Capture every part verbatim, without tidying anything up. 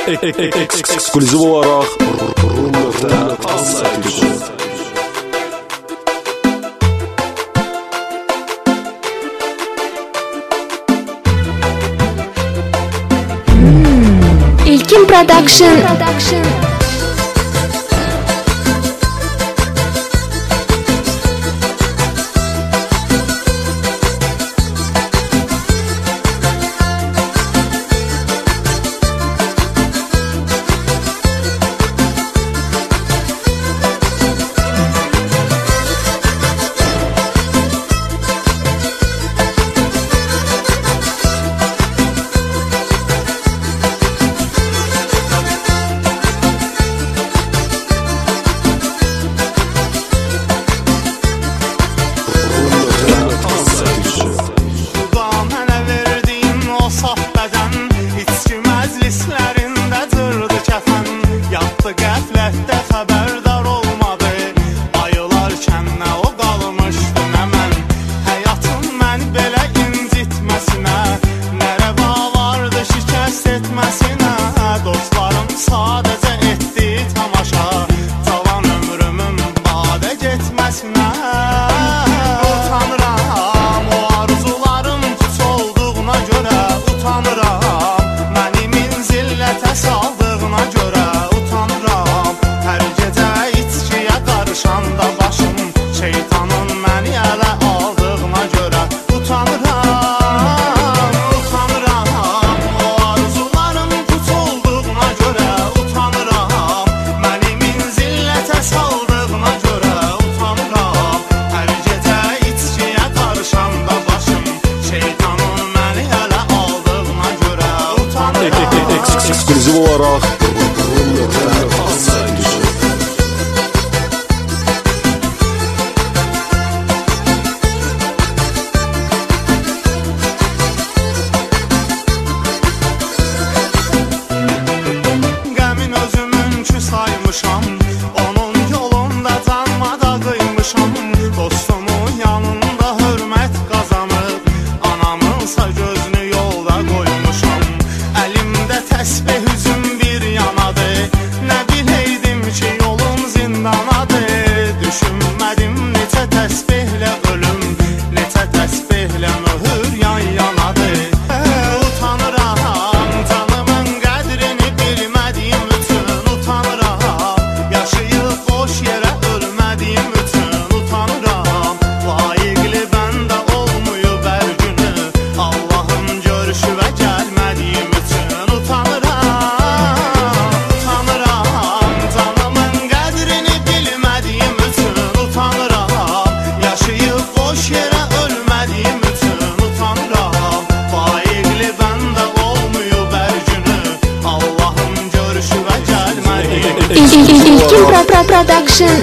Ekskluziv olaraq Rumda Asaydı. İlkin Production. Production. Qəflətdə xəbərdar olmadı. Ayılarkən nə o qalmışdı, nə mən. Həyatım məni belə incitməsinə, nə rəva vardı şikəst etməsinə. Dostlarım sadəcə etdi tamaşa, cavan ömrümün badə getməsinə. Utanıram o arzularım puç olduğuna görə, utanıram mənimin zillətə saldığına görə. Şanda başım şeytanın məni ələ aldığına görə utanıram, utanıram. O arzularım puç olduğuna görə utanıram, mənimin zillətə saldığına görə utanıram. Hər gecə içkiyə qarışanda başım şeytanın məni ələ aldığına görə utanıram. Ekskluziv olaraq onun yolunda canmada qıymışam. Dostumun yanında hörmət qazanıb, anamınsa gözünü yolda qoymuşam. Əlimdə təsbih üzüm bir yanadır, nə biləydim ki yolum zindanadır. Düşünmədim neçə təsbihlə ölüm, neçə təsbihlə möhür yan yanadır. Utanıram canımın qədrini bilmədiyim üçün, utanıram yaşayıb boş yerə ölmədiyim üçün, utanıram. Layiqli bəndə olmuyub hər günü, Allahın görüşüvə gəlmədiyim üçün, utanıram. Utanıram canımın qədrini bilmədiyim üçün, utanıram. Yaşayıb boş yerə ölmədiyim üçün, utanıram. Layiqli bəndə olmuyub hər günü, Allahın görüşüvə gəlmədiyim üçün. İlkin Production.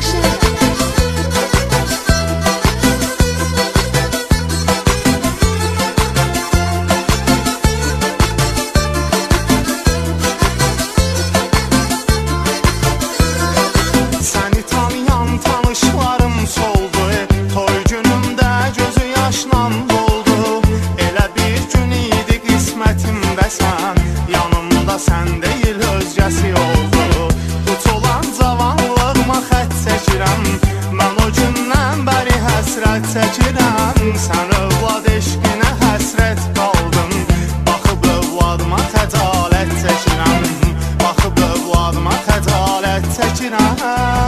Səni tanıyan tanışlarım soldu, toy günümdə gözü yaşla doldu. Elə bir gün idi qismətimdə sən, yanımda sən deyil özgəsi oldu. Qut olan cavanlığıma xət çəkirəm, mən o gündən bəri həsrət çəkirəm. Sən övlad eşqinə həsrət qaldın, baxıb övladıma xəcalət çəkirəm, baxıb övladıma xəcalət çəkirəm.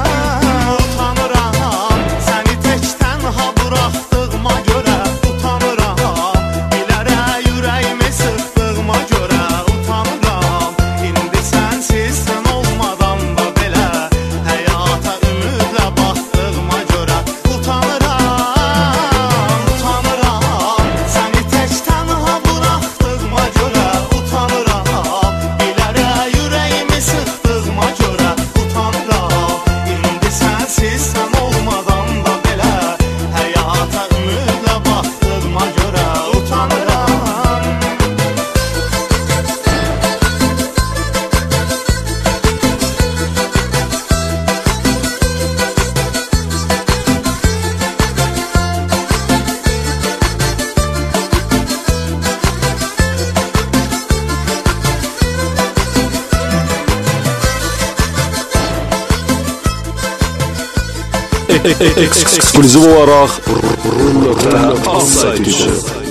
Utanıram səni tək tənha buraxdığıma görə, utanıram bilərək ürəyimi sıxdığıma görə, utanıram. İndi ekskluziv olaraq Rumla az saytı üçün.